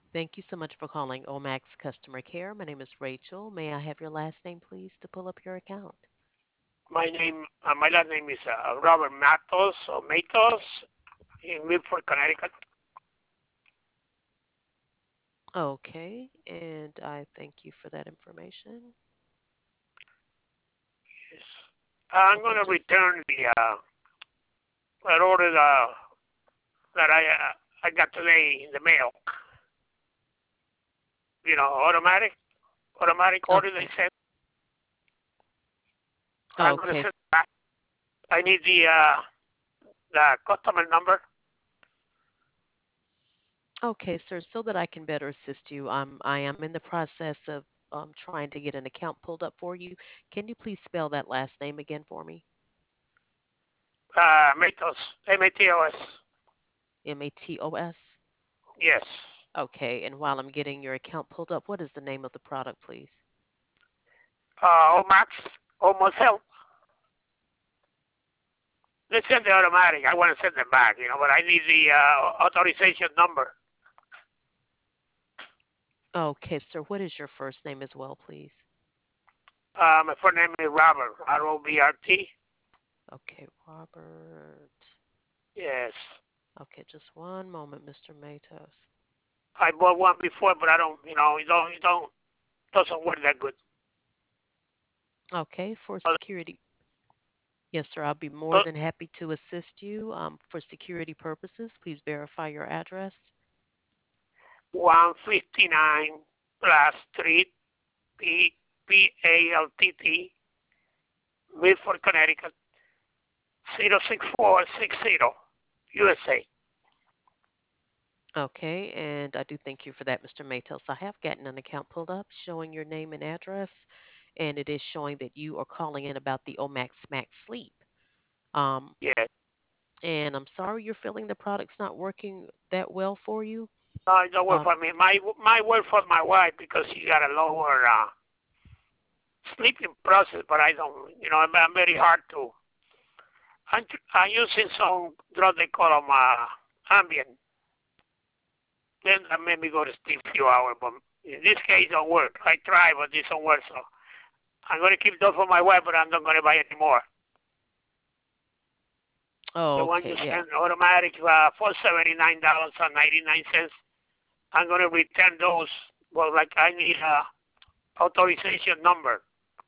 Thank you so much for calling Omax Customer Care. My name is Rachel. May I have your last name, please, to pull up your account? My last name is Robert Matos or Matos in Milford, Connecticut. Okay, and I thank you for that information. Yes. I'm Okay, gonna just return the that order that I got today in the mail. Automatic order they okay. sent. I'm gonna Okay, send it back. I need the customer number. okay, sir. So that I can better assist you, I am in the process of trying to get an account pulled up for you. Can you please spell that last name again for me? Matos, Matos. Matos. Yes. Okay, and while I'm getting your account pulled up, what is the name of the product, please? Omax, almost help. They send the automatic. I want to send them back, but I need the authorization number. Okay, sir. What is your first name as well, please? My first name is Robert, Robert. Okay, Robert. Yes. Okay, just one moment, Mr. Matos. I bought one before, but I don't, doesn't work that good. Okay, for But, security. Yes, sir. I'll be more but than happy to assist you. For security purposes, please verify your address. 159 Plus Street, Paltt, Milford, Connecticut, 06460, USA. Okay, and I do thank you for that, Mr. Matos. I have gotten an account pulled up showing your name and address, and it is showing that you are calling in about the Omax Max Sleep. Um, Yes. and I'm sorry you're feeling the product's not working that well for you. No, it don't work Um, for me. My work for my wife because she got a lower sleeping process, but I don't. I'm very hard to. I'm using some drug they call them Ambien. Then that made me go to sleep a few hours, but in this case, it don't work. I try, but this don't work. So I'm gonna keep those for my wife, but I'm not gonna buy any more. oh, The one okay, you yeah. send automatic for $79.99. I'm gonna return those. Well, like I need a authorization number.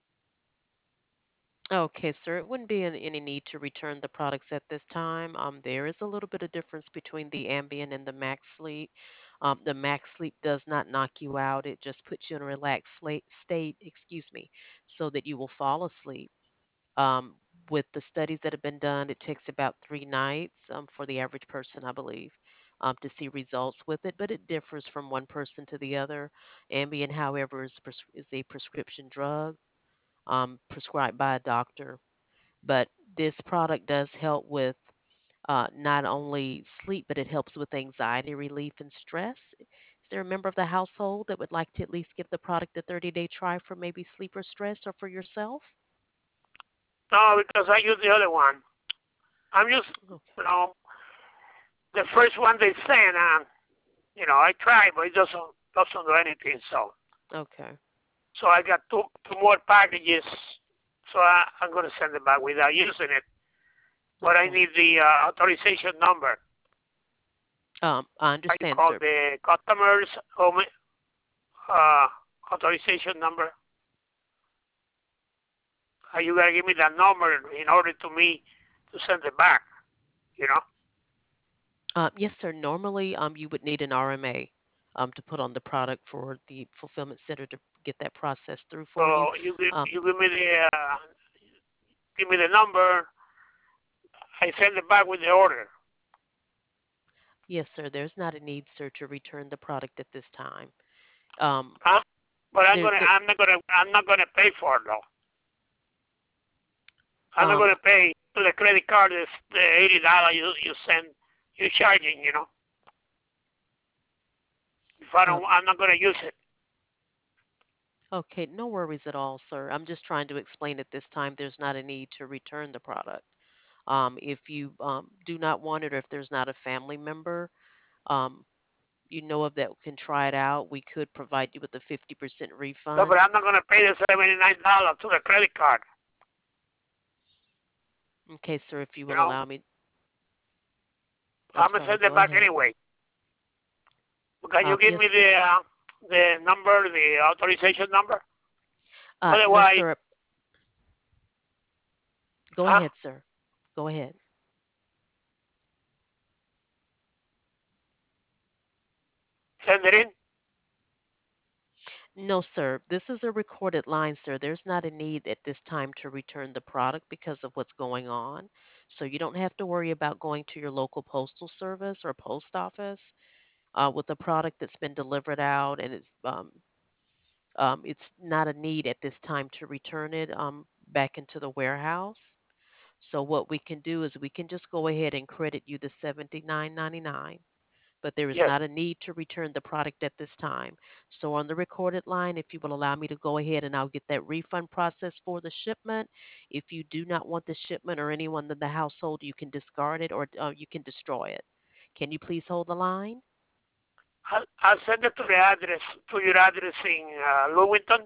Okay, sir. It wouldn't be any need to return the products at this time. There is a little bit of difference between the Ambien and the Max Sleep. The Max Sleep does not knock you out. It just puts you in a relaxed state, excuse me, so that you will fall asleep. Um, with the studies that have been done, it takes about 3 nights for the average person, I believe, to see results with it, but it differs from one person to the other. Ambien, however, is a prescription drug prescribed by a doctor, but this product does help with not only sleep, but it helps with anxiety relief and stress. Is there a member of the household that would like to at least give the product a 30-day try for maybe sleep or stress or for yourself? No, because I use the other one. I'm just, Okay. you know, the first one they sent, I tried, but it doesn't do anything. Okay. So I got two more packages. So I'm gonna send it back without using it. But I Okay. need the authorization number. I I understand, call sir. the customers uh, authorization number. You gotta give me that number in order to me to send it back. You know. Yes, sir. Normally, you would need an RMA to put on the product for the fulfillment center to get that process through So for you. you give Um, you give me the number. I send it back with the order. yes, sir. There's not a need, sir, to return the product at this time. Um, Huh? But there, there, I'm not gonna pay for it though. I'm not um, gonna pay to the credit card is the $80 you send you charging. If I uh, don't, I'm not gonna use it. okay, no worries at all, sir. I'm just trying to explain at this time there's not a need to return the product. If you do not want it or if there's not a family member, um, you know of that can try it out, we could provide you with a 50% No, but refund. I'm not gonna pay the $79 to the credit card. Okay, sir, if you You will know, allow me. I'm I'm gonna sorry, send it go back ahead. anyway. Can you give me Yes, the number, the authorization number? no, Otherwise, sir. Go huh? ahead, sir. Go ahead. Send it in. No, sir. This is a recorded line, sir. There's not a need at this time to return the product because of what's going on. So you don't have to worry about going to your local postal service or post office with a product that's been delivered out and it's not a need at this time to return it back into the warehouse. So what we can do is we can just go ahead and credit you the 79.99, but there is Yes. not a need to return the product at this time. So on the recorded line, if you will allow me to go ahead and I'll get that refund process for the shipment. If you do not want the shipment or anyone in the household, you can discard it or you can destroy it. Can you please hold the line? I'll send it to the address, to your address in Lewington.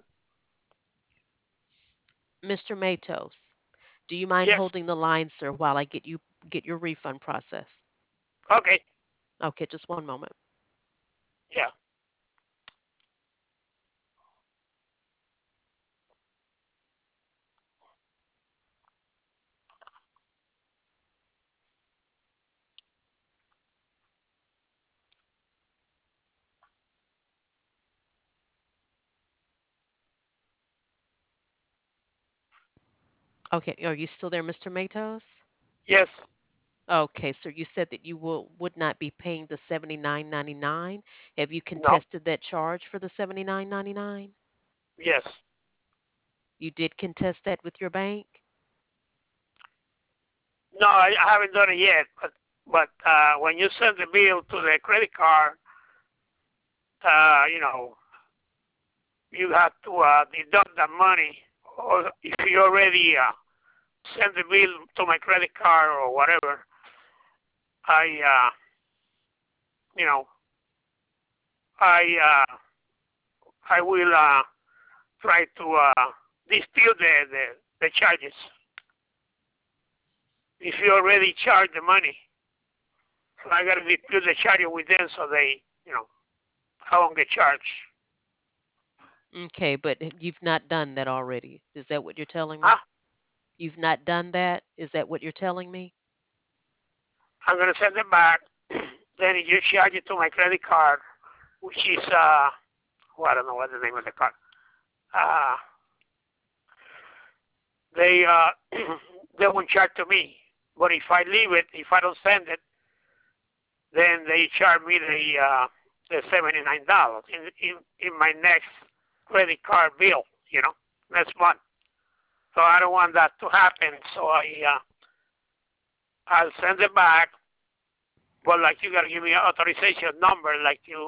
Mr. Matos, do you mind Yes. holding the line, sir, while I get your refund process? Okay. Okay, just one moment. Yeah. Okay, are you still there, Mr. Matos? Yes. Okay, so you said that you would not be paying the 79.99. Have you No. contested that charge for the 79.99? Yes. You did contest that with your bank? No, I haven't done it yet. But when you send the bill to the credit card, you know, you have to deduct the money, or if you already send the bill to my credit card or whatever, I, you know, I, I will try to dispute the charges. If you already charge the money, so I got to dispute the charge with them so they, I won't get charged. Okay, but you've not done that already. Is that what you're telling Huh? me? You've not done that? Is that what you're telling me? I'm gonna send it back. Then you charge it to my credit card, which is well, I don't know what the name of the card. Uh, they they won't charge to me. But if I leave it, if I don't send it, then they charge me the $79 in my next credit card bill. Next month. So I don't want that to happen. So I'll send it back. But like you gotta give me an authorization number,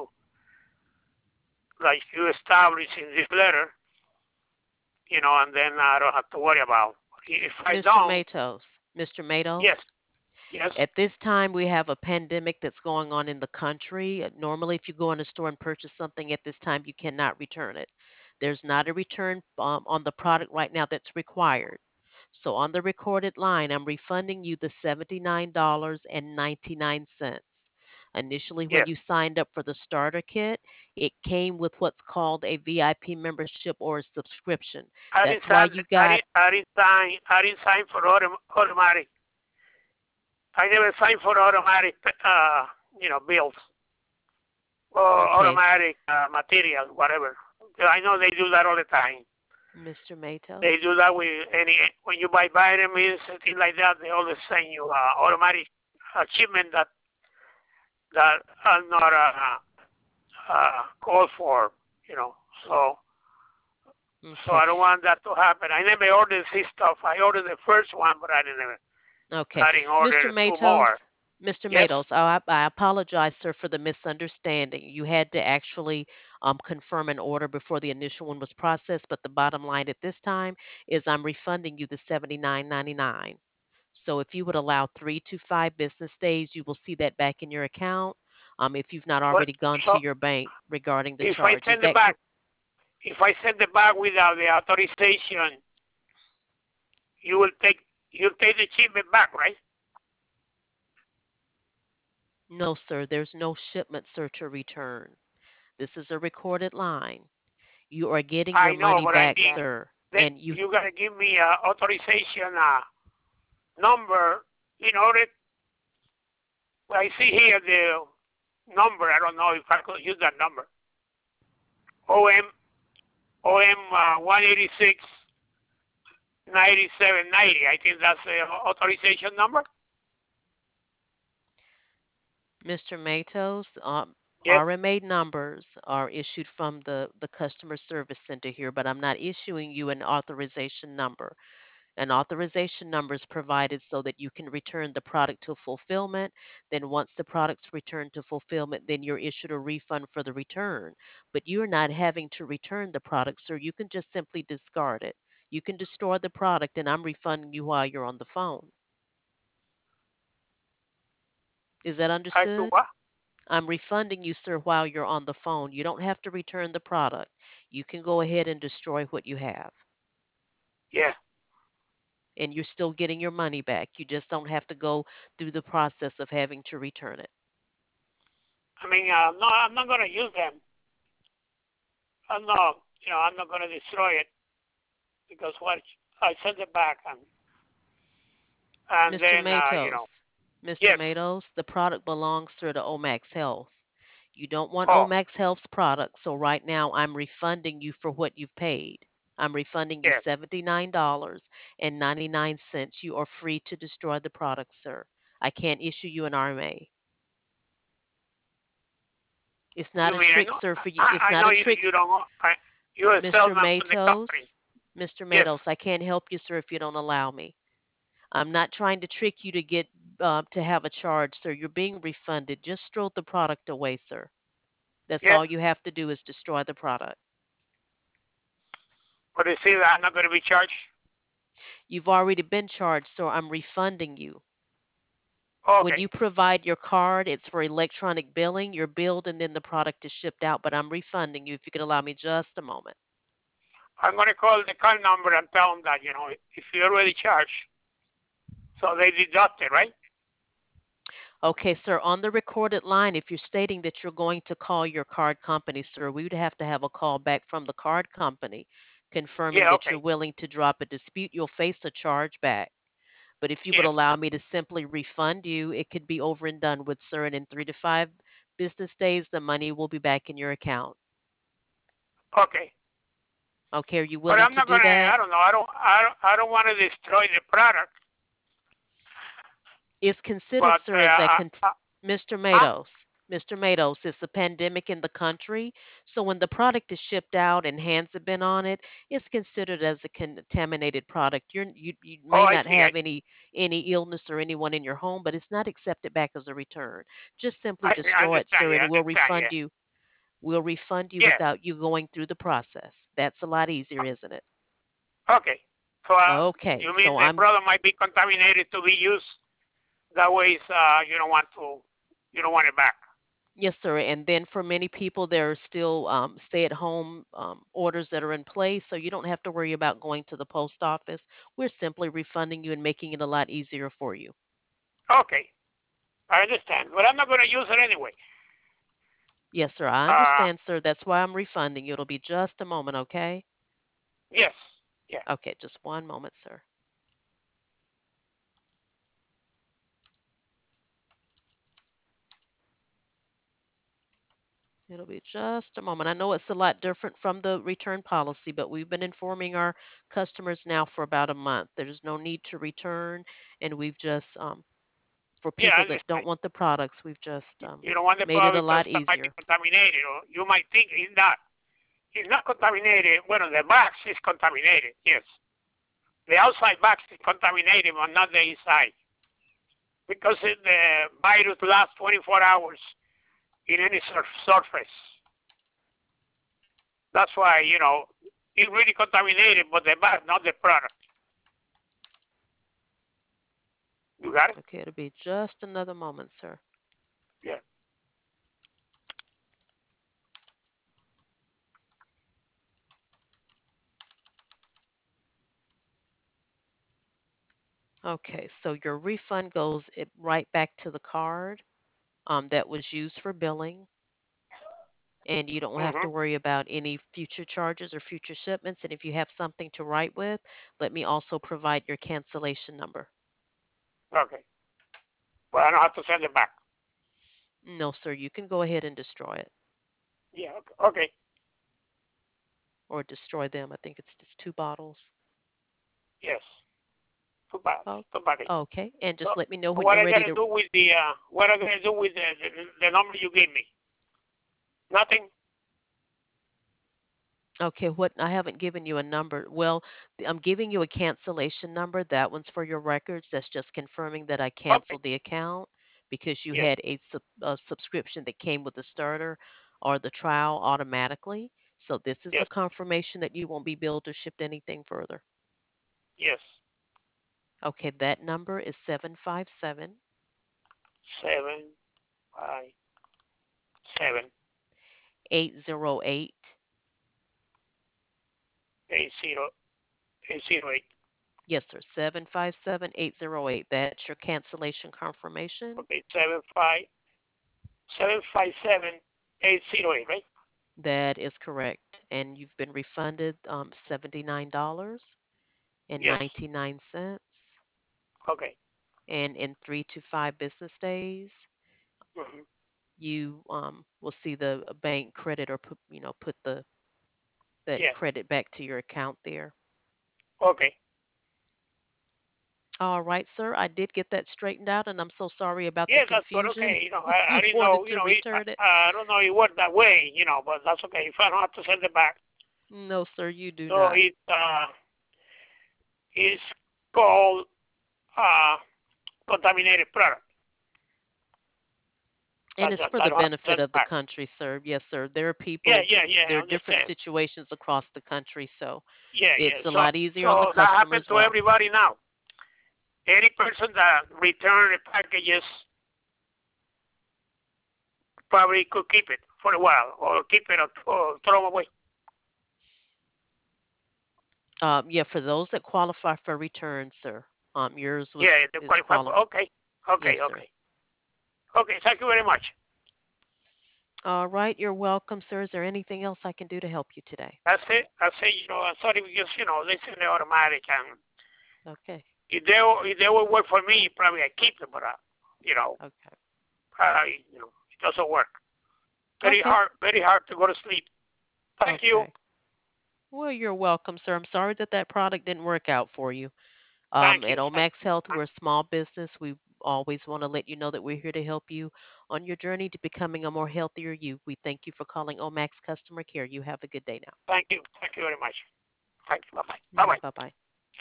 like you establish in this letter, and then I don't have to worry about. If I Mr. don't, Matos, Mr. yes, Matos, yes, at this time, we have a pandemic that's going on in the country. Normally, if you go in a store and purchase something at this time, you cannot return it. There's not a return on the product right now that's required. So on the recorded line, I'm refunding you the $79.99. Initially, when yes. you signed up for the starter kit, it came with what's called a VIP membership or a subscription. I didn't That's why sign. you I got. didn't. I didn't sign. I didn't sign for automatic. I never signed for automatic, bills or Okay, automatic material, whatever. I know they do that all the time. Mr. They do Matos. that with any when you buy vitamins and things like that. They always send you automatic achievement that are not called for. You know, so so Okay. I don't want that to happen. I never ordered this stuff. I ordered the first one, but Okay. I didn't Mr. order two more. Matos, Mr. Yes, Matos, I apologize, sir, for the misunderstanding. You had to actually confirm an order before the initial one was processed, but the bottom line at this time is I'm refunding you the 79.99. So if you would allow 3 to 5 business days, you will see that back in your account. if you've not But already gone to so your bank regarding the if I charge. Is send it that back, if I send it back without the authorization, you will take you take the shipment back, right? No, sir, there's no shipment, sir, to return. This is a recorded line. You are getting your I know, money but I back, mean sir. that And you, you gotta give me a authorization number in order. I see here the number. I don't know if I could use that number. OM 186 9790. I think that's the authorization number. Mr. Matos, Yes, RMA numbers are issued from the customer service center here, but I'm not issuing you an authorization number. An authorization number is provided so that you can return the product to fulfillment. Then, once the product's returned to fulfillment, then you're issued a refund for the return. But you're not having to return the product, sir. You can just simply discard it. You can destroy the product, and I'm refunding you while you're on the phone. Is that I do understood? what? I'm refunding you, sir, while you're on the phone. You don't have to return the product. You can go ahead and destroy what you have, Yeah. and you're still getting your money back. You just don't have to go through the process of having to return it. I mean, no, I'm not gonna use them. I'm not, I'm not gonna destroy it because what I send it back and Mr. then Matos, Mr. yes. Matos, the product belongs, sir, to Omax Health. You don't want Oh, Omax Health's product, so right now I'm refunding you for what you've paid. I'm refunding you yes. $79.99. You are free to destroy the product, sir. I can't issue you an RMA. It's not You a mean I trick, know? sir, for you. It's I not know a you. trick, You don't. You're a Mr. salesman from the company. Matos. Mr. Yes. Matos, I can't help you, sir, if you don't allow me. I'm not trying to trick you to get to have a charge, sir. You're being refunded. Just throw the product away, sir. That's Yes. all you have to do is destroy the product. But you see that I'm not gonna be charged. You've already been charged, so I'm refunding you. When Okay. you provide your card, it's for electronic billing. You're billed and then the product is shipped out, but I'm refunding you if you could allow me just a moment. I'm gonna call the card number and tell them that if you already charged, so they deduct it, right? Okay, sir, on the recorded line, if you're stating that you're going to call your card company, sir, we would have to have a call back from the card company confirming Yeah. that you're Okay. willing to drop a dispute. You'll face a charge back. But if you would Yes. allow me to simply refund you, it could be over and done with, sir. And in 3 to 5 business days, the money will be back in your account. Okay. Okay, are you But willing I'm to not do gonna. that? I don't know. I don't want to destroy the product. It's considered, But sir, as a Mr. huh? Matos, it's a pandemic in the country. So when the product is shipped out and hands have been on it, it's considered as a contaminated product. You Oh, may I not see. have any illness or anyone in your home, but it's not accepted back as a return. Just simply I see. I destroy it, understand. sir, Yeah. I and we'll understand. refund Yeah. you. We'll refund you Yeah. without you going through the process. That's a lot easier, isn't it? Okay. So Okay, you mean so the I'm product might be contaminated to be used that way? You don't want to. You don't want it back. Yes, sir. And then for many people, there are still stay-at-home orders that are in place, so you don't have to worry about going to the post office. We're simply refunding you and making it a lot easier for you. Okay. I understand. But I'm not going to use it anyway. Yes, sir. I Uh, understand, sir. That's why I'm refunding you. It'll be just a moment, okay? yes. Yeah. Okay, just one moment, sir. It'll be just a moment. I know it's a lot different from the return policy, but we've been informing our customers now for about a month. There's no need to return, and we've just for Yeah, I people that don't understand. want the products, we've just You don't want the made it a product because lot that might be easier. contaminated, or you might think it's not. It's not contaminated. Well, the box is contaminated. Yes. The outside box is contaminated, but not the inside. Because the virus lasts 24 hours in any surface. That's why, it's really contaminated, but the box, not the product. You got it? Okay, it'll be just another moment, sir. Yeah. Okay, so your refund goes right back to the card that was used for billing, and you don't have Mm-hmm. to worry about any future charges or future shipments. And if you have something to write with, let me also provide your cancellation number. Okay. But I don't have to send it back. No, sir, you can go ahead and destroy it Yeah. Okay. Okay. or destroy them. I think it's just two bottles. Yes. Too bad. Oh, Too bad. okay. And So just let me know when what you're I ready gotta to. do with the what I gonna do with the number you gave me? Nothing. Okay, what I haven't given you a number. Well, I'm giving you a cancellation number. That one's for your records. That's just confirming that I Okay. canceled the account because you Yes. had a subscription that came with the starter or the trial automatically. So this is a Yes. confirmation that you won't be billed or shipped anything further. Yes. Okay, that number is 757 757 808. 80808. Yes, sir. 757 808. That's your cancellation confirmation. Okay. 757 808. Right. That is correct. And you've been refunded $79 and Yes. 99 cents. Okay. And in 3 to 5 business days, Mm-hmm. you will see the bank credit or put that Yes. credit back to your account there. Okay. All right, sir. I did get that straightened out, and I'm so sorry about the Yes, that's good. confusion. Okay. I You didn't wanted know. to return it? I don't know it worked that way. But that's okay. If I don't have to send it back, No, sir, you do so not. it is called uh contaminated product. And it's for I the don't have to benefit send it of the back. country, sir. Yes, sir. There are Yeah, people, yeah, yeah. there I are different understand. situations across the country, so Yeah, yeah. it's a So lot easier on the so that customer happened as to well. everybody now. Any person that return the packages probably could keep it for a while, or keep it or throw them away. Yeah, for those that qualify for return, sir. Yours was Yeah, they is qualify for. quali. Okay, okay, Yes, sir. okay, okay. Thank you very much. All right, you're welcome, sir. Is there anything else I can do to help you today? That's it. That's it. I thought it was just they send the automatic, and Okay. if they would work for me, probably I keep them, but you know, Okay. it doesn't work. Okay. Very hard to go to sleep. Thank you. Okay. Well, you're welcome, sir. I'm sorry that that product didn't work out for you. Thank At you. Thank Omax you. Health, we're a small business. We always want to let you know that we're here to help you on your journey to becoming a more healthier you. We thank you for calling Omax Customer Care. You have a good day Thank you. Thank you very much. Thank you. Bye bye. Bye now. bye. Bye bye.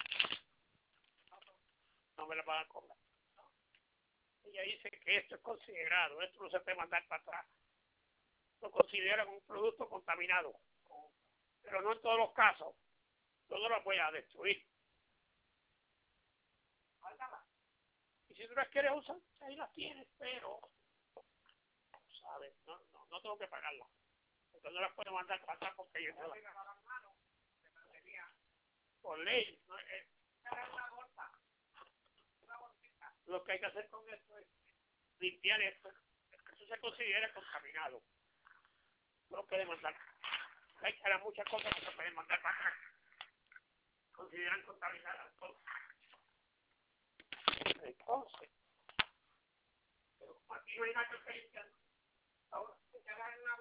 No me la van a cobrar. Ella dice que esto es considerado, esto no se puede mandar para atrás. Lo consideran un producto contaminado, pero no en todos los casos. Yo no lo voy a destruir. Y si tú las quieres usar, ahí las tienes, pero, ¿sabes? No tengo que pagarlas. Porque no las puedo mandar para atrás porque yo no las por ley. No, lo que hay que hacer con esto es limpiar esto. Eso se considera contaminado. No lo puede mandar. Hay que hacer muchas cosas que se pueden mandar para atrás. Consideran contaminadas todas. Entonces, pero aquí no hay nada que limpiar. Ahora hay que agarrar una